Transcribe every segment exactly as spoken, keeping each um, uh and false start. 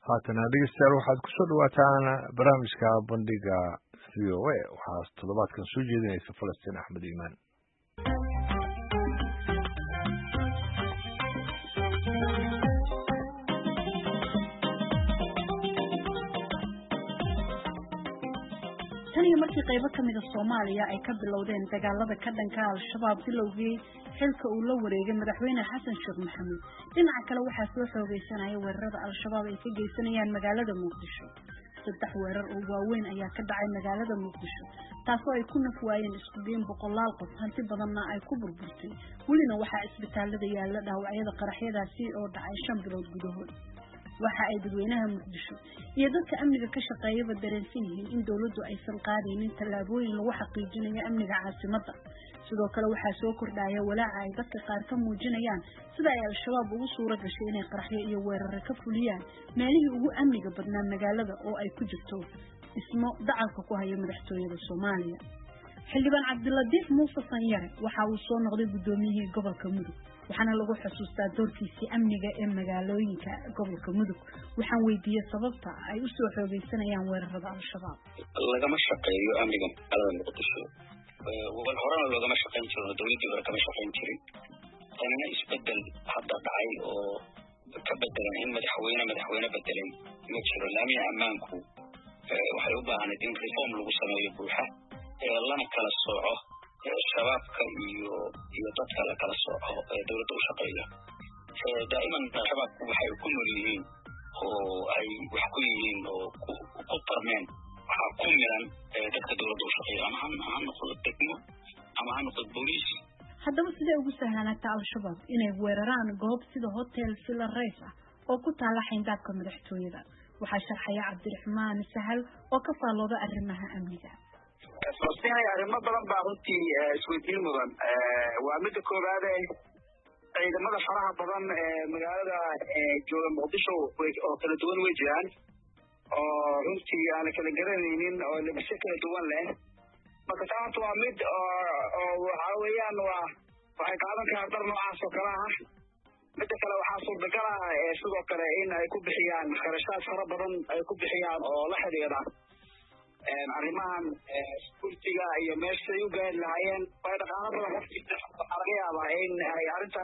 haatana dhegeystayaal waxaad ku soo dhawaataan barnaamijka bandhiga v o a waxaa toddobaadkan soo jeedinaysa Falastiin Axmed Iimaan. tani markii qaybo kamid ah Soomaaliya ay ka bilowdeen dagaalada ka dhanka ah al-shabaab bilowgii xilka uu la wareegay madaxweyne Xasan Sheekh Maxamuud dhinaca kale waxaa soo xoogeysanaya weerarada al-shabaab ay ka geysanayaan magaalada Muqdisho saddex weerar oo waaweyn ayaa ka dhacay magaalada Muqdisho taasoo ay ku nafwaayeen isku geyn boqolaal qof hanti badanna ay ku burburtay welina waxaa isbitaalada yaala dhaawacyada qaraxyadaasi oo dhacay shan bilood gudahood waxa ay dadweynaha Muqdisho iyo dadka amniga ka shaqeeyaba dareensan yihiin in dawladdu aysan qaadaynin tallaabooyin lagu xaqiijinayo amniga caasimadda sidoo kale waxaa soo kordhaya walaaca ay dadka qaar ka muujinayaan sida ay al-shabaab ugu suura gashay inay qaraxyo iyo weeraro ka fuliyaan meelihii ugu amniga badnaa magaalada oo ay ku jirto ismo dacalka ku haya madaxtooyada Soomaaliya xildhibaan Cabdiladiif Muuse Sanyare waxa uu soo noqday gudoomiyihii gobolka Mudug waxaana lagu xusuustaa doorkiisii amniga ee magaalooyinka gobolka Mudug waxaan weydiiyay sababta ay u soo xoogeysanayaan weerarada al-shabaab lagama shaqeeyo amniga magaalada Muqdisho wal horena lagama shaqeyn jirin dawladii hore kama shaqeyn jirin tanina isbedel hadda dhacay oo ka bedelan in madaxweyne madaxweyne bedelay ma jiro laamiya ammaanku waxay u baahan in reform lagu sameeyo buuxa lana kala sooco shabaabka iyo iyo dadka la kala sooco dawladda u shaqeeya daa'iman shabaabku waxay ku nool yihiin oo ay wax ku yihiin oo ku tarmeen waxaa ku miran dadka dawladda u shaqeeya ama ha noqdo degmo ama ha noqdo booliis haddaba sidee ugu sahlanaata al-shabaab inay weeraraan goob sida hotel Villa Reis ah oo ku taala xayndaabka madaxtooyada waxaa sharxaya Cabdiraxmaan Sahal oo ka faalooda arrimaha amniga Falastiin arrimo badan baa runtii isweydiin mudan waa mid koobaad ee ciidamada faraha badan ee magaalada jooga Muqdisho oo kala duwan way jiraan oo runtii aan kala garanaynin oo labisyo kala duwan leh marka taas waa mid oo waxa weeyaan waa waxay qaadan karaan dhar noocaas oo kale ah mid kale waxaa suurtagal ah sidoo kale in ay ku bixiyaan kharashaad fara badan ay ku bixiyaan oo la xiriira arrimahan iskuultiga iyo meesha ay u gaari lahaayeen way dhaqaale badan waqtiga laga yaabaa in ay arrintan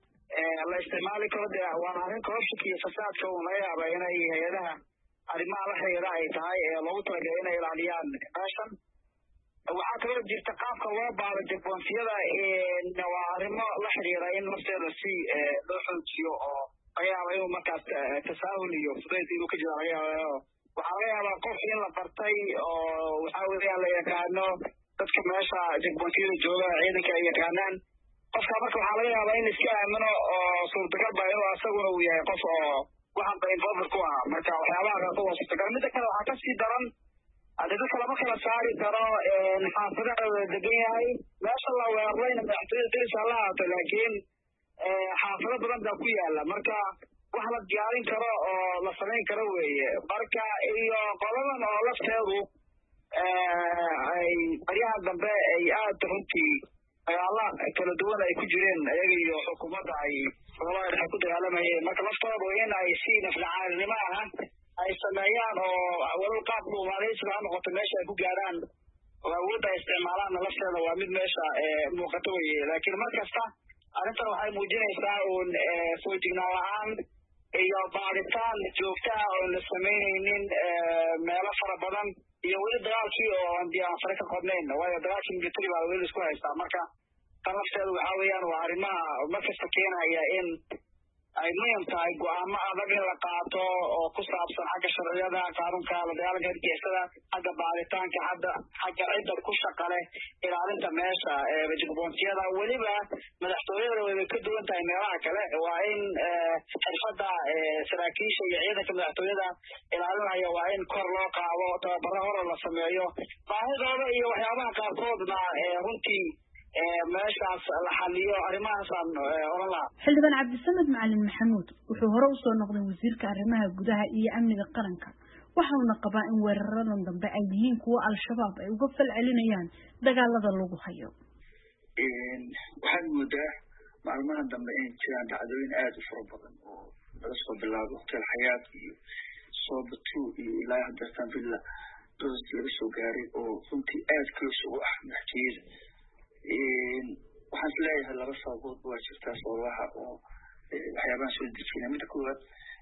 la isticmaali karo dee waa arrin kororshika iyo fasaadka oo laga yaabaa inay hay-adaha arrimaha la xiriira ay tahay ee loogu talagalay inay ilaaliyaan meeshan waxaa kaloo jirta qaabka loo baaro jegboonsiyada waa arrimo la xiriira in nafteeda si loo xoojiyo oo laga yaaba inuu markaas tasaahul iyo fudayd inuu ka jiro laga yaaba waxaa laga yaabaa qof in la bartay oo waxaa weeyaan la yaqaano dadka meesha jegboonsiyada jooga ciidanka ay yaqaanaan qofka marka waxaa laga yaabaa in iska aamino oo suurtagal ba inuu asaguna uu yahay qof oo waxanba involved ku ah marka waxyaabaha qaarkood waa suurtagal midda kale waxaa kasii daran hadda dadka lama kala saari karo xaafadaha degan yahay meesha la weerarayna madaxtooyada deris ha la ahaato laakiin xaafado badan baa ku yaala marka wax la diyaarin karo oo la samayn karo weeye marka iyo qoladan oo lafteedu ay baryaha dambe ay aada runtii dagaala kala duwan ay ku jireen iyaga iyo xukuumadda ay olaa ay ku dagaalamayeen marka laftoodu in ay si naflacaalinimo ah ay sameeyaan oo walal qaab dhuumaaleysiga ha noqoto meesha ay ku gaaraan oo awoodda ay isticmaalaanna lafteeda waa mid meesha muuqato weye laakiin mar kasta arrintan waxay muujinaysaa uun foojignaan la-aan iyo baaritaan joogta ah oon la samaynaynin meelo fara badan iyo weli dagaalkii oo aan diyaan fare ka qodnayn waayo dagaalkii military baa weli isku haystaa marka tan lafteedu waxaa weeyaan waa arrimaha markasta keenaya in ay muhim tahay go-aamo adag in la qaato oo ku saabsan xagga sharciyada qaanuunka la dagaalanka hargeysada xagga baaritaanka hadda xagga cidda ku shaqa leh ilaalinta meesha jegboonsiyada weliba madaxtooyada way ka duwan tahay meelaha kale waa in xirfadda saraakiisha iyo ciidanka madaxtooyada ilaalinaya waa in kor loo qaado tababaro hore la sameeyo baahidooda iyo waxyaabaha qaarkoodna runtii meeshaas la xaliyo arrimahaasaan oran lahaa xildhibaan Cabdisamed Macalin Maxamuud wuxuu hore u soo noqday wasiirka arrimaha gudaha iyo amniga qaranka waxaana qabaa in weeraradan dambe ay yihiin kuwa al-shabaab ay uga fal celinayaan dagaalada lagu hayo waxaan moodaa maalmahan dambe in jiraan dhacdooyin aada u fara badan oo laga soo bilaabo hotel xayaat iyo sooba two iyo ilaa hadeertan villa dos laga soo gaaray oo runtii aad close ugu ah madaxtooyada waxaan isleeyahay laba sababood waa jirtaa sababaha oo waxyaabahan soo dejina midda koowaad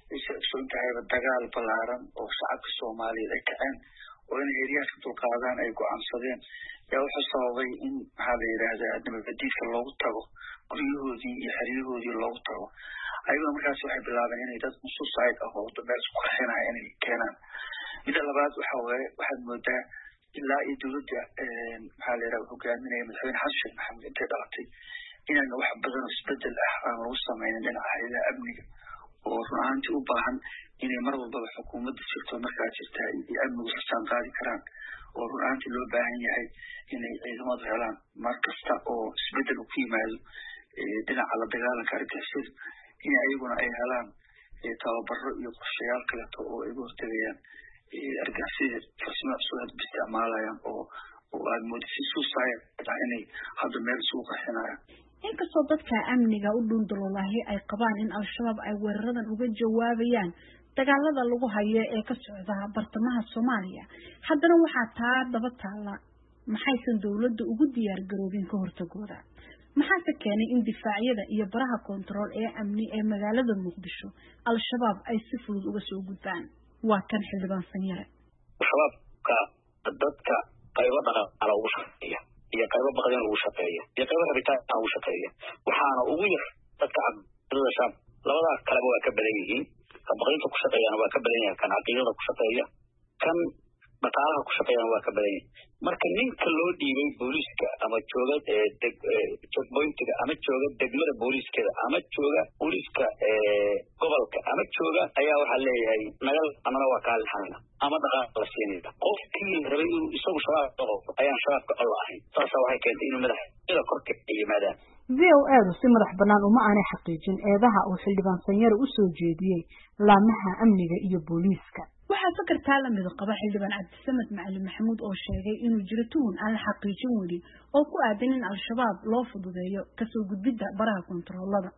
soo intahayba dagaal balaaran oo shacabka soomaaliyeed ay kaceen oo inay heryaadka dulqaadaan ay go-aansadeen yaa wuxuu sababay in maxaa la yidhaahdaa nabadgediidka loogu tago guryahoodii iyo xeryahoodii loogu tago ayaguna markaas waxay bilaabeen inay dad suicide ah oo meel isku qarxinaya inay keenaan midda labaad waxa waaye waxaad moodaa ilaa iyo dowladda maxaa la yidhaha hogaaminaya madaxweyne xasan sheekh maxamed intay dhalatay inayna wax badan oo isbedel ah aan lagu sameynin dhinaca hayadaha amniga oo run ahaantii u baahan inay mar walbaba xukuumadda jirto markaa jirta iyo amnigu xisaan qaadi karaan oo run ahaantii loo baahan yahay inay ciidamadu helaan mar kasta oo isbedel uu ku yimaado dhinaca la dagaalanka argagixisada in ayaguna ay helaan tababaro iyo qorshayaal kaleeto oo ay uga hortegayaan argagixisada farsamo cusub hadba isticmaalayaan oo oo aad moodo si suicide ah inay hadda meel isugu qarxinayaan inkastoo dadka amniga u dhundulolahi ay qabaan in al-shabaab ay weeraradan uga jawaabayaan dagaalada lagu hayo ee ka socda bartamaha Soomaaliya haddana waxaa taa daba taala maxaysan dawladdu ugu diyaar garoobin ka hortagooda maxaa keenay in difaacyada iyo baraha control ee amni ee magaalada Muqdisho al-shabaab ay si fudud uga soo gudbaan waa kan xildhibaan Sanyare shabaabka dadka qaybo dhaqaale ugu shaqeeya iyo qaybo baqdin ugu shaqeeya iyo qaybo rabitaan ugu shaqeeya waxaana ugu yar dadka cabdada shab labada kale waa ka badan yihiin ka baqdinta ku shaqeeyana waa ka badan yahay kan aqoonta ku shaqeeya kan dhaqaalaha ku shaqeeyana waa ka badan yahay marka ninka loo dhiibay booliska ama jooga ee checkpointiga ama jooga degmada booliskada ama jooga booliska ee gobolka ama jooga ayaa waxa leeyahay nagal amana waa ka halxana ama dhaqaale la siinayda qofkii rabay inuu isagu shabaab qabo ayaa shabaabka Allah ahay taas waxay keentay inuu madaxda korka yimaadaan V O A si madax banaan uma aanay xaqiijin eedaha uu xildhibaan Sanyare u soo jeediyay laamaha amniga iyo booliska waxaa fakartaa la mid qaba xildhibaan Cabdisamed Macalin Maxamuud oo sheegay inuu jiro tuhun aan la xaqiijin weli oo ku aadan in al-shabaab loo fududeeyo ka soo gudbida baraha kontroolada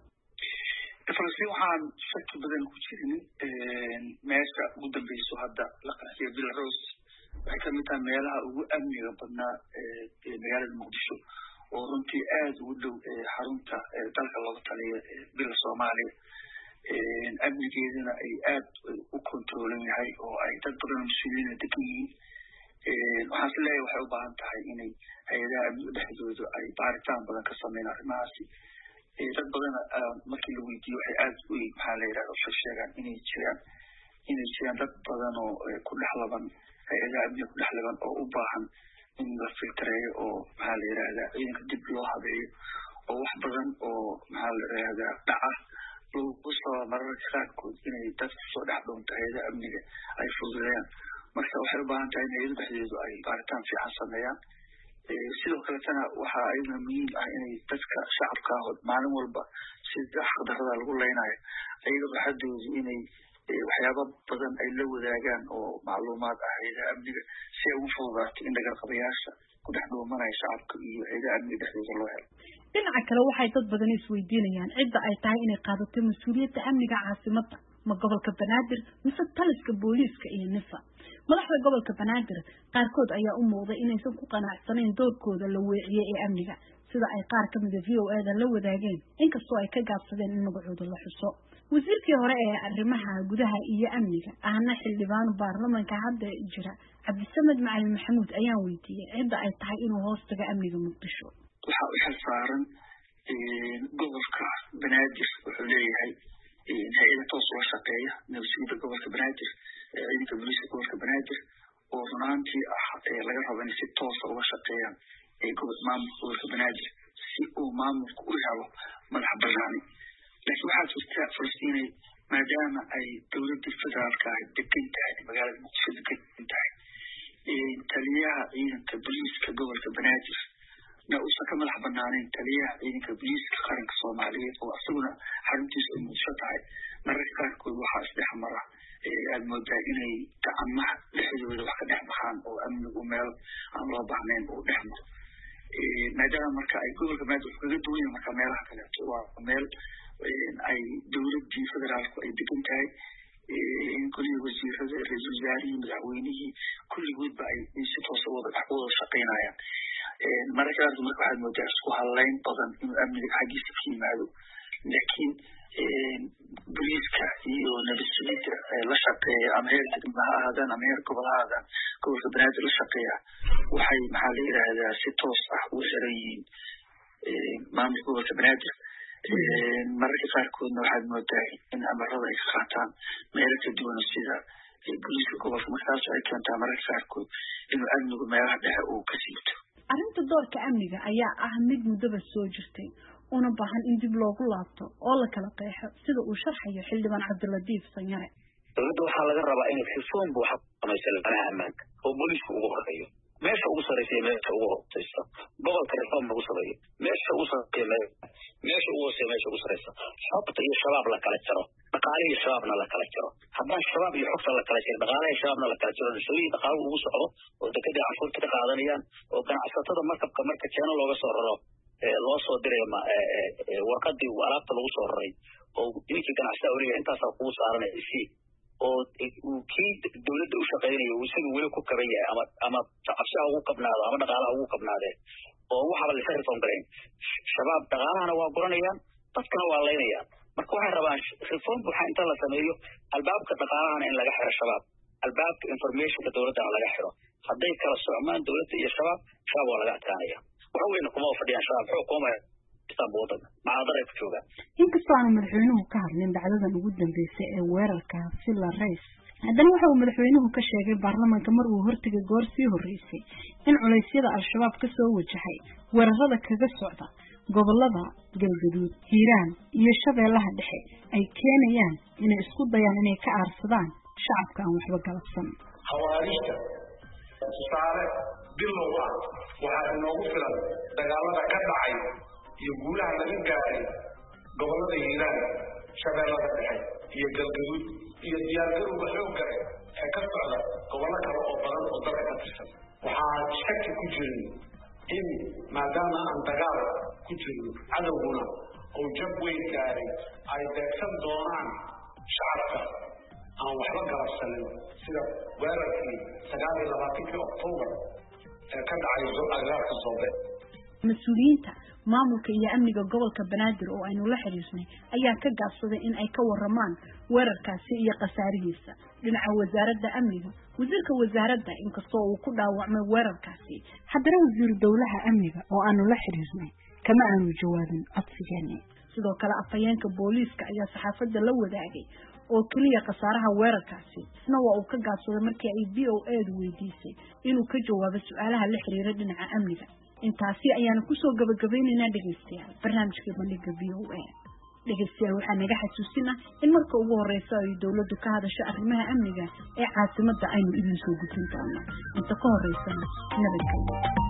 farsi waxaan shaki badan ku jirin meesha ugu dambayso hadda la qarxiyo Belarus waxay ka mid tahay meelaha ugu amniga badnaa ee magaalada Muqdisho oo runtii aad ugu dhow xarunta dalka looga taliyo bil Soomaaliya amnigeedana ay aad u kontroolan yahay oo ay dad badan mas'uuliyiin degan yihiin waxaan isleeyahay waxay u baahan tahay inay hay'adaha amniga dhexdooda ay baaritaan badan ka sameeyaan arrimahaasi dad badan markii la weydiiyo waxay aad u maxaa la yidhahdaa waxay sheegaan inay jiraan inay jiraan dad badan oo ku dhex laban hay'adaha amniga ku dhex laban oo u baahan in la filtreeyo oo maxaa la yidhahdaa ciidanka dib loo habeeyo oo wax badan oo maxaa la yidhahdaa dhaca lagu soo mararka qaarkood inay dad kusoo dhex dhuunta hay'adaha amniga ay fududeeyaan marka waxay u baahan tahay in hay'adaha dhexdooda ay baaritaan fiican sameeyaan sidoo kaletana waxaa ayaduna muhiim ah inay dadka shacabka ah maalin walba sida xaqdarrada lagu leynayo ayaga waxadoodu inay waxyaaba badan ay la wadaagaan oo macluumaad ah hay'adaha amniga si ay ugu fududaato in dhagarqabayaasha ku dhex dhuumanaya shacabka iyo hay'adaha amniga dhexdooda loo helo dhinaca kale waxay dad badan isweydiinayaan cidda ay tahay inay qaadato mas'uuliyadda amniga caasimadda ma gobolka Banaadir mise taliska booliska iyo nifa madaxda gobolka Banaadir qaarkood ayaa u muuqday inaysan ku qanacsanayn doorkooda la weeciyay ee amniga sida ay qaar ka mid ah V O A da la wadaageen inkastoo ay ka gaabsadeen in magacooda la xuso wasiirkii hore ee arrimaha gudaha iyo amniga ahna xildhibaan baarlamaanka hadda jira Cabdisamed Macalin Maxamuud ayaa weydiiyay cidda ay tahay inuu hoos tago amniga Muqdisho waxa uu xilsaaran gobolka Banaadir wuxuu leeyahay hay'ad toos oo shaqeeya nabadgelyada gobolka Banaadir ciidanka booliska gobolka Banaadir oo runaantii ah laga rabo in si toos ah uga shaqeeyaan ee gobolka maamulka gobolka Banaadir si uu maamulku u helo madax bannaan laakiin waxaa jirta Falastiin maadaama ay dowladda federaalka ah degan tahay magaalada Muqdisho degan tahay taliyaha ciidanka booliska gobolka Banaadir na uusan ka madax banaanayn taliyaha ciidanka booliska qaranka Soomaaliyeed oo asaguna xaruntiisa ay Muqdisho tahay mararka qaarkood waxaa isdhex mara aad moodaa inay gacmaha dhexdooda wax ka dhex baxaan oo amnigu meel aan loo baahnayn uu dhex maro maadaama marka ay gobolka Banaadir kaga duwan yahay marka meelaha kaleeto waa meel ay dowladdii federaalku ay degan tahay in kulligii wasiirada ra-iisul wasaarihii madaxweynihii kulligoodba ay si toosa wada wada shaqaynayaan mararka qaarkood marka waxaad moodaa isku halayn badan inuu amniga xaggiisa ka yimaado laakiin boliiska iyo nabad sugidda la shaqeeya ama heer degma ha ahaadaan ama heer gobol ha ahaadaan gobolka banaadir la shaqeeya waxay maxaa la yidhaahdaa si toos ah ugu xiran yihiin maamulka gobolka banaadir mararka qaarkoodna waxaad moodaa in amarada ay ka qaataan meelo ka duwan sida boliiska gobolka markaas ay keentaa mararka qaarkood inuu amnigu meelaha dhexe uu ka siibto arrinta doorka amniga ayaa ah mid muddaba soo jirtay una baahan in dib loogu laabto oo la kala qeexo sida uu sharxayo xildhibaan cabdilatiif sanyare dowladda waxaa laga rabaa inay reform buuxa samayso lanaha ammaanka oo booliisku ugu horeeyo meesha ugu sarreysa iyo meesha ugu hooseysa gobolka reform lagu sameeyo meesha ugu sarreeya meesha ugu hooseeya meesha ugu sarreysa xogta iyo shabaab la kala jaro dhaqaale iyo shabaabna la kala jaro haddaan shabaab iyo xogta la kala jaro dhaqaale iyo shabaabna la kala jaro dhisooyihii dhaqaaluhu ugu socdo oo dekedii canshuurta ka qaadanayaan oo ganacsatada markabka marka jeeno looga soo raro loo soo diray warqadii alaabta lagu soo raray oo ninkii ganacsataa oranaya intaasaa kugu saaranaya isii oo kii dowladda u shaqaynayo uu isaga weli ku kaban yahay ama ama cabsiha ugu kabnaado ama dhaqaalaha ugu kabnaadeen oo waxaba lasa reform garayn shabaab dhaqaalahana waa guranayaan dadkana waa laynayaan marka waxay rabaan reform buuxa inta la sameeyo albaabka dhaqaalahana in laga xiro shabaab albaabka informationka dowladdana laga xiro hadday kala socmaan dowladda iyo shabaab shabaab waa laga adkaanaya waxa weyna kuma fadhiyaan shabaab xoo kuma inkastoo aanu madaxweynuhu ka hadlin dhacdadan ugu dambeysay ee weerarka villa rais haddana waxa uu madaxweynuhu ka sheegay baarlamaanka mar uu hortegay goor sii horreysay in culeysyada al-shabaab ka soo wajahay weerarada kaga socda gobolada galgaduud hiiraan iyo shabeellaha dhexe ay keenayaan inay isku dayaan inay ka aarsadaan shacabka aan waxba galabsan khawaarijta tusaale bilow ah waxaa inoogu filan dagaalada ka dhacay iyo guulaha laga gaaray gobolada hiiraan shabeellada dhexe iyo galgaduud iyo diyaargarowga xoog gale ee ka socda gobollo kale oo badan oo dalka ka tirsan waxaa shaki ku jirin in maadaama aan dagaal ku jirin cadowguna uu jab weyn gaaray ay beegsan doonaan shacabka aan waxba galabsanin sida weerarkii sagaal iyo labaatankii oktoobar ee ka dhacay agaarka Soobe mas-uuliyiinta maamulka iyo amniga gobolka banaadir oo aynu la xiriirnay ayaa ka gaabsaday in ay ka waramaan weerarkaasi iyo qasaarihiisa dhinaca wasaaradda amniga wasiirka wasaaradda inkastoo uu ku dhaawacmay weerarkaasi haddana wasiiru dowlaha amniga oo aanu la xiriirnay kama aanu jawaabin codsigeeni sidoo kale afhayeenka booliiska ayaa saxaafadda la wadaagay oo kaliya qasaaraha weerarkaasi isna waa uu ka gaabsaday markii ay v o a du weydiisay inuu ka jawaabo su'aalaha la xiriira dhinaca amniga intaasi ayaanu ku soo gabagabaynaynaa dhegeystayaal barnaamijka bandhiga v o a dhegeystayaal waxaa naga xasuusina in marka ugu horeysa ay dowladdu ka hadasho arrimaha amniga ee caasimadda aynu idin soo gudbin doono inta ka horeysana nabadgelyo